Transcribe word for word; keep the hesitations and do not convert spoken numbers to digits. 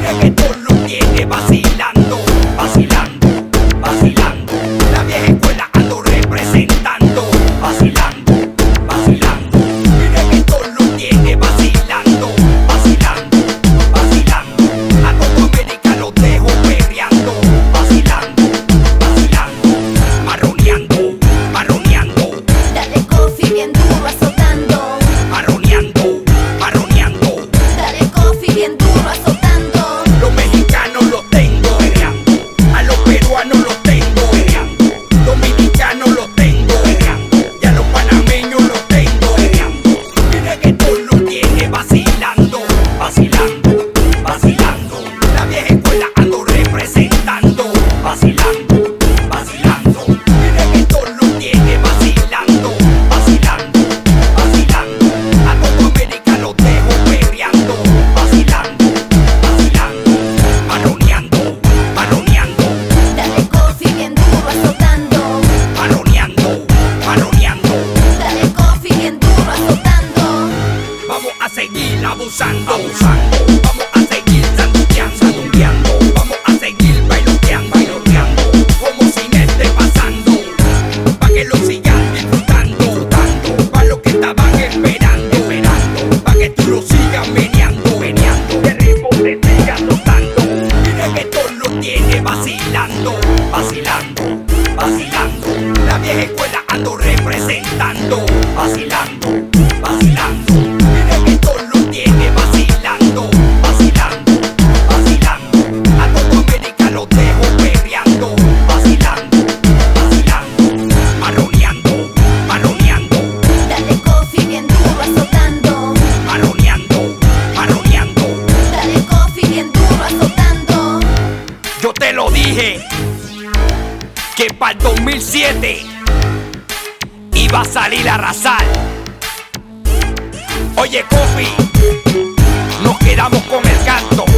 reggaetón lo tiene vacilando, vacilando, vacilando. La vieja escuela ando representando, vacilando, vacilando. Mi reggaetón lo tiene vacilando, vacilando, vacilando. A todo América los dejo perreando, vacilando, vacilando. Marroneando, marroneando. Dale coffee bien duro azotando. Marroneando, marroneando. Dale coffee bien duro azotando. Los mexicanos los tengo perreando, a los peruanos los tengo perreando, dominicanos los tengo perreando, y a los panameños los tengo perreando. Mi reggaetón lo tiene vacilando, vacilando, vacilando. La vieja escuela ando representando, vacilando, vacilando. Mi reggaetón lo tiene vacilando, vacilando, vacilando. A toda América los dejo perreando, vacilando, vacilando. Marroneando, marroneando, Dale coffee bien duro azotando. marroneando, marroneando. Dale coffee bien duro azotando. Vamos a seguir abusando, abusando. Vamos a seguir sanduqueando, sanduqueando. Vamos a seguir bailoteando, bailoteando. Como si me esté pasando, pa' que lo sigan disfrutando, disfrutando. Pa' lo que estaban esperando, esperando. Pa' que tú lo sigas meneando, meneando. Que el ritmo te siga tocando. Mi reggaetón lo tiene vacilando, vacilando, vacilando. La vieja escuela ando representando, vacilando, vacilando. Mi reggaetón lo tiene vacilando, vacilando, vacilando. A toda América los dejo perreando, vacilando, vacilando. Marroneando, marroneando, Dale coffee bien duro azotando. marroneando, marroneando. Dale coffee bien duro azotando. Yo te lo dije que para el dos mil siete iba a salir a arrasar. Oye, Coffee, nos quedamos con el canto.